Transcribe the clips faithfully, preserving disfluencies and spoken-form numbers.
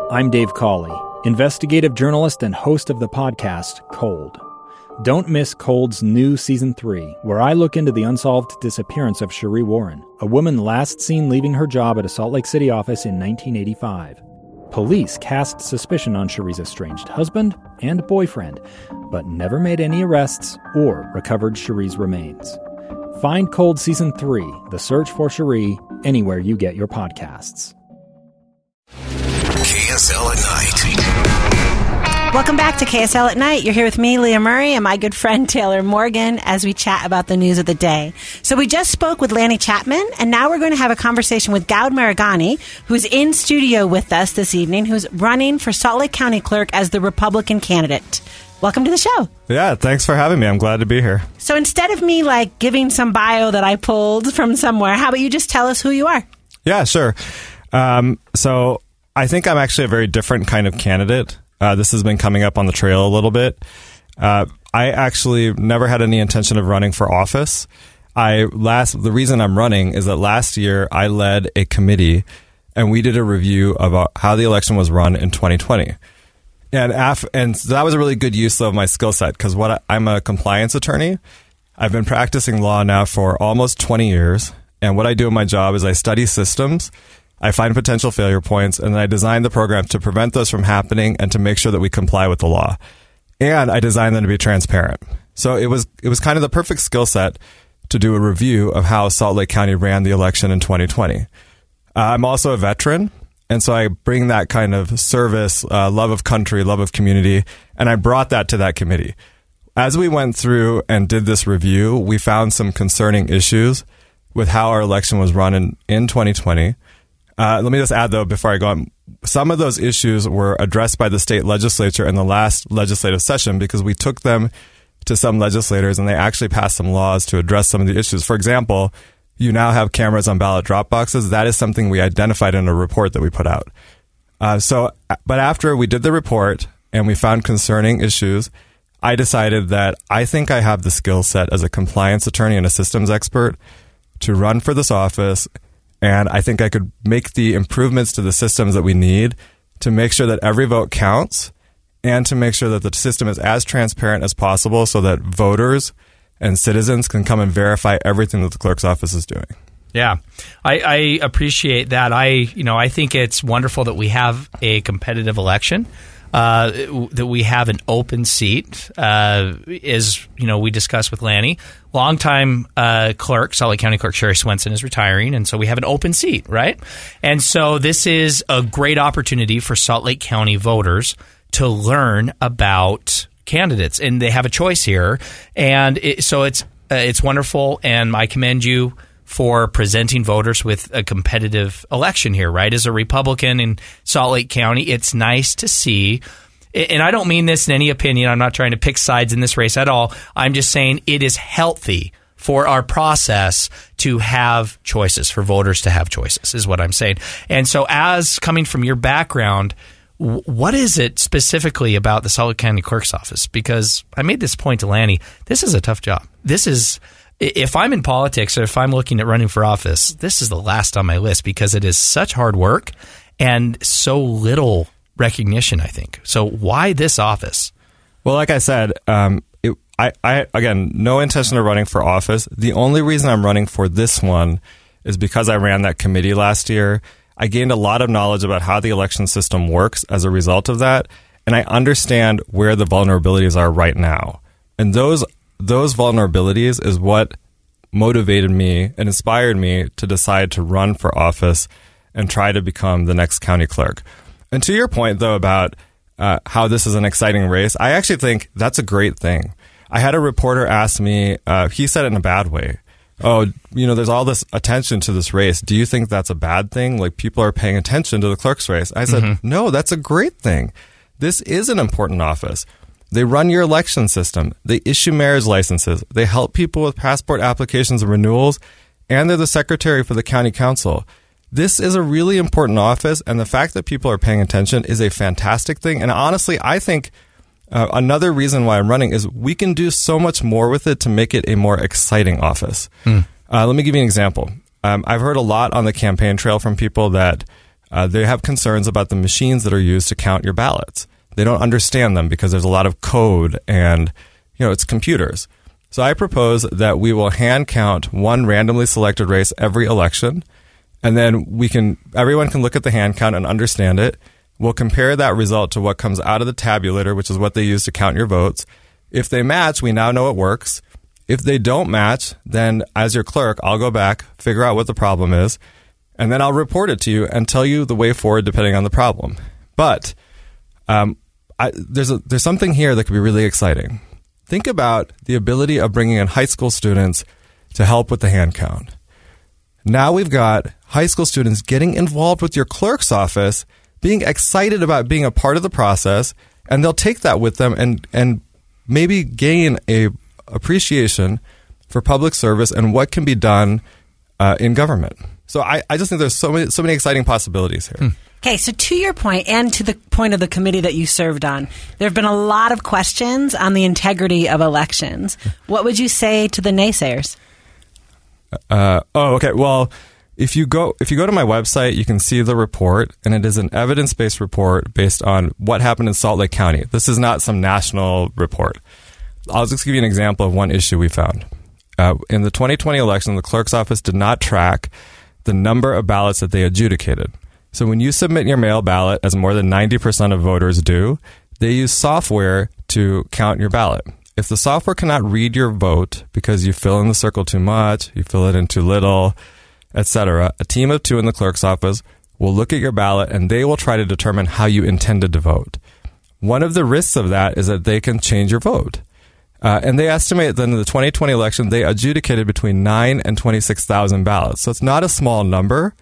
I'm Dave Cawley, investigative journalist and host of the podcast Cold. Don't miss Cold's new Season three, where I look into the unsolved disappearance of Sheree Warren, a woman last seen leaving her job at a Salt Lake City office in nineteen eighty-five. Police cast suspicion on Sheree's estranged husband and boyfriend, but never made any arrests or recovered Sheree's remains. Find Cold Season three, The Search for Sheree, anywhere you get your podcasts. K S L at Night. Welcome back to K S L at Night. You're here with me, Leah Murray, and my good friend Taylor Morgan as we chat about the news of the day. So we just spoke with Lanny Chapman, and now we're going to have a conversation with Goud Maragani, who's in studio with us this evening, who's running for Salt Lake County Clerk as the Republican candidate. Welcome to the show. Yeah, thanks for having me. I'm glad to be here. So instead of me like giving some bio that I pulled from somewhere, how about you just tell us who you are? Yeah, sure. Um, so I think I'm actually a very different kind of candidate. Uh, this has been coming up on the trail a little bit. Uh, I actually never had any intention of running for office. I last the reason I'm running is that last year I led a committee and we did a review about how the election was run in twenty twenty. And af- and so that was a really good use of my skill set because what I, I'm a compliance attorney. I've been practicing law now for almost twenty years. And what I do in my job is I study systems. I find potential failure points, and then I design the program to prevent those from happening and to make sure that we comply with the law. And I design them to be transparent. So it was it was kind of the perfect skill set to do a review of how Salt Lake County ran the election in twenty twenty. Uh, I'm also a veteran, and so I bring that kind of service, uh, love of country, love of community, and I brought that to that committee. As we went through and did this review, we found some concerning issues with how our election was run in, in twenty twenty. Uh, let me just add, though, before I go on, some of those issues were addressed by the state legislature in the last legislative session because we took them to some legislators and they actually passed some laws to address some of the issues. For example, you now have cameras on ballot drop boxes. That is something we identified in a report that we put out. Uh, so, but after we did the report and we found concerning issues, I decided that I think I have the skill set as a compliance attorney and a systems expert to run for this office. And I think I could make the improvements to the systems that we need to make sure that every vote counts and to make sure that the system is as transparent as possible so that voters and citizens can come and verify everything that the clerk's office is doing. Yeah, I, I appreciate that. I, you know, I think it's wonderful that we have a competitive election. Uh, that we have an open seat, uh, is, you know, we discussed with Lanny. Longtime uh, clerk, Salt Lake County Clerk Sherry Swenson is retiring, and so we have an open seat, right? And so this is a great opportunity for Salt Lake County voters to learn about candidates, and they have a choice here. And it, so it's uh, it's wonderful, and I commend you for presenting voters with a competitive election here, right? As a Republican in Salt Lake County, it's nice to see, and I don't mean this in any opinion, I'm not trying to pick sides in this race at all, I'm just saying it is healthy for our process to have choices, for voters to have choices, is what I'm saying. And so as coming from your background, what is it specifically about the Salt Lake County Clerk's Office? Because I made this point to Lanny, this is a tough job. This is... If I'm in politics or if I'm looking at running for office, this is the last on my list because it is such hard work and so little recognition, I think. So why this office? Well, like I said, um, it, I, I, again, no intention of running for office. The only reason I'm running for this one is because I ran that committee last year. I gained a lot of knowledge about how the election system works as a result of that, and I understand where the vulnerabilities are right now. And those Those vulnerabilities is what motivated me and inspired me to decide to run for office and try to become the next county clerk. And to your point, though, about uh, how this is an exciting race, I actually think that's a great thing. I had a reporter ask me, uh, he said it in a bad way. Oh, you know, there's all this attention to this race. Do you think that's a bad thing? Like, people are paying attention to the clerk's race. I said, mm-hmm. No, that's a great thing. This is an important office. They run your election system. They issue marriage licenses. They help people with passport applications and renewals. And they're the secretary for the county council. This is a really important office. And the fact that people are paying attention is a fantastic thing. And honestly, I think uh, another reason why I'm running is we can do so much more with it to make it a more exciting office. Mm. Uh, let me give you an example. Um, I've heard a lot on the campaign trail from people that Uh, they have concerns about the machines that are used to count your ballots. They don't understand them because there's a lot of code and, you know, it's computers. So I propose that we will hand count one randomly selected race every election, and then we can everyone can look at the hand count and understand it. We'll compare that result to what comes out of the tabulator, which is what they use to count your votes. If they match, we now know it works. If they don't match, then as your clerk, I'll go back, figure out what the problem is, and then I'll report it to you and tell you the way forward depending on the problem. But um, I, there's a, there's something here that could be really exciting. Think about the ability of bringing in high school students to help with the hand count. Now we've got high school students getting involved with your clerk's office, being excited about being a part of the process, and they'll take that with them and, and maybe gain a appreciation for public service and what can be done uh, in government. So I, I just think there's so many so many exciting possibilities here. Hmm. Okay, so to your point, and to the point of the committee that you served on, there have been a lot of questions on the integrity of elections. What would you say to the naysayers? Uh, oh, okay. Well, if you go if you go to my website, you can see the report, and it is an evidence-based report based on what happened in Salt Lake County. This is not some national report. I'll just give you an example of one issue we found. Uh, in the twenty twenty election, the clerk's office did not track the number of ballots that they adjudicated. So when you submit your mail ballot, as more than ninety percent of voters do, they use software to count your ballot. If the software cannot read your vote because you fill in the circle too much, you fill it in too little, et cetera, a team of two in the clerk's office will look at your ballot and they will try to determine how you intended to vote. One of the risks of that is that they can change your vote. Uh, and they estimate that in the twenty twenty election, they adjudicated between nine and twenty-six thousand ballots. So it's not a small number.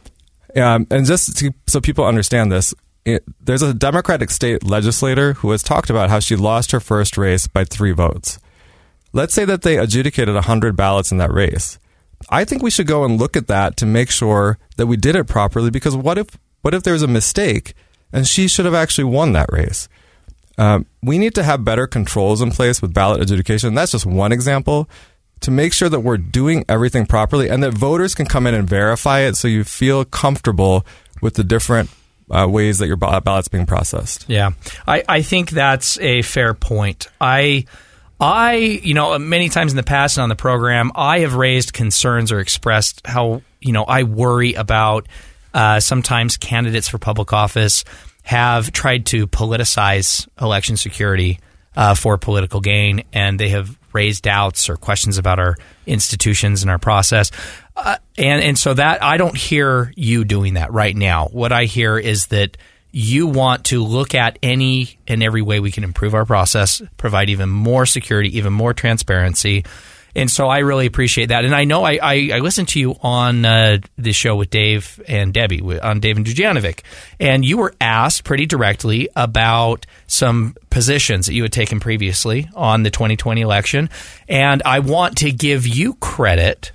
Um, and just to, so people understand this, it, there's a Democratic state legislator who has talked about how she lost her first race by three votes. Let's say that they adjudicated one hundred ballots in that race. I think we should go and look at that to make sure that we did it properly, because what if what if there's a mistake and she should have actually won that race? Um, we need to have better controls in place with ballot adjudication. That's just one example to make sure that we're doing everything properly and that voters can come in and verify it so you feel comfortable with the different uh, ways that your ballot's being processed. Yeah, I, I think that's a fair point. I, I, you know, many times in the past and on the program, I have raised concerns or expressed how, you know, I worry about uh, sometimes candidates for public office have tried to politicize election security uh, for political gain, and they have raised doubts or questions about our institutions and our process. Uh, and, and so that I don't hear you doing that right now. What I hear is that you want to look at any and every way we can improve our process, provide even more security, even more transparency. And so I really appreciate that. And I know I, I, I listened to you on uh, this show with Dave and Debbie, on Dave and Dujanovic, and you were asked pretty directly about some positions that you had taken previously on the twenty twenty election. And I want to give you credit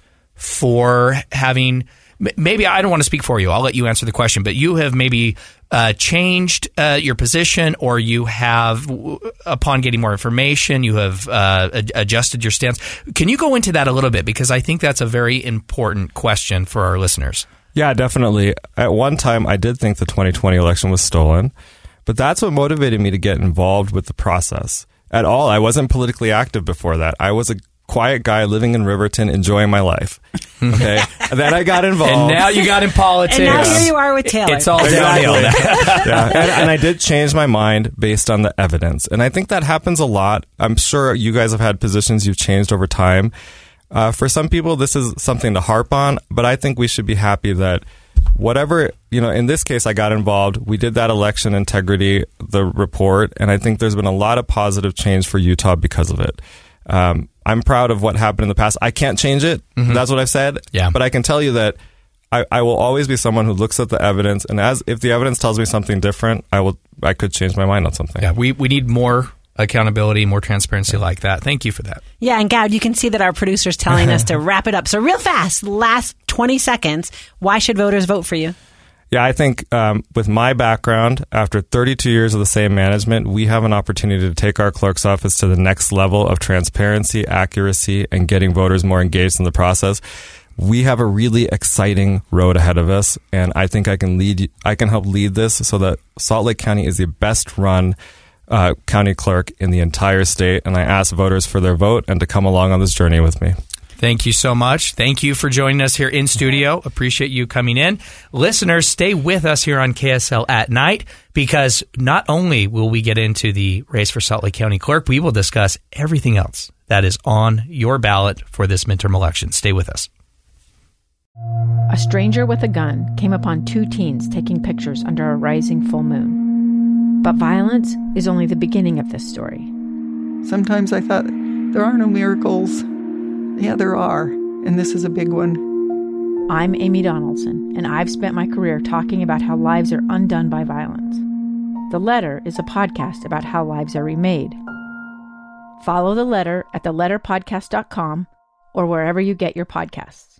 for having – maybe I don't want to speak for you. I'll let you answer the question. But you have maybe uh, changed uh, your position, or you have, upon getting more information, you have uh, ad- adjusted your stance. Can you go into that a little bit? Because I think that's a very important question for our listeners. Yeah, definitely. At one time, I did think the twenty twenty election was stolen, but that's what motivated me to get involved with the process. At all, I wasn't politically active before that. I was a quiet guy living in Riverton, enjoying my life. Okay, and then I got involved, and now you got in politics. And now here you are with Taylor. It's all downhill. yeah, and, and I did change my mind based on the evidence, and I think that happens a lot. I'm sure you guys have had positions you've changed over time. Uh, for some people, this is something to harp on, but I think we should be happy that whatever, you know, in this case, I got involved. We did that election integrity, the report, and I think there's been a lot of positive change for Utah because of it. Um, I'm proud of what happened in the past. I can't change it. Mm-hmm. That's what I've said. Yeah. But I can tell you that I, I will always be someone who looks at the evidence, and as if the evidence tells me something different, I will. I could change my mind on something. Yeah, we, we need more accountability, more transparency yeah. like that. Thank you for that. Yeah, and Gowd, you can see that our producer's telling us to wrap it up. So real fast, last twenty seconds, why should voters vote for you? Yeah, I think um, with my background, after thirty-two years of the same management, we have an opportunity to take our clerk's office to the next level of transparency, accuracy, and getting voters more engaged in the process. we have a really exciting road ahead of us, and I think I can lead. I can help lead this so that Salt Lake County is the best run uh, county clerk in the entire state. And I ask voters for their vote and to come along on this journey with me. Thank you so much. Thank you for joining us here in studio. Appreciate you coming in. Listeners, stay with us here on K S L at night, because not only will we get into the race for Salt Lake County Clerk, we will discuss everything else that is on your ballot for this midterm election. Stay with us. A stranger with a gun came upon two teens taking pictures under a rising full moon. But violence is only the beginning of this story. Sometimes I thought, there are no miracles. Yeah, there are, and this is a big one. I'm Amy Donaldson, and I've spent my career talking about how lives are undone by violence. The Letter is a podcast about how lives are remade. Follow The Letter at the letter podcast dot com or wherever you get your podcasts.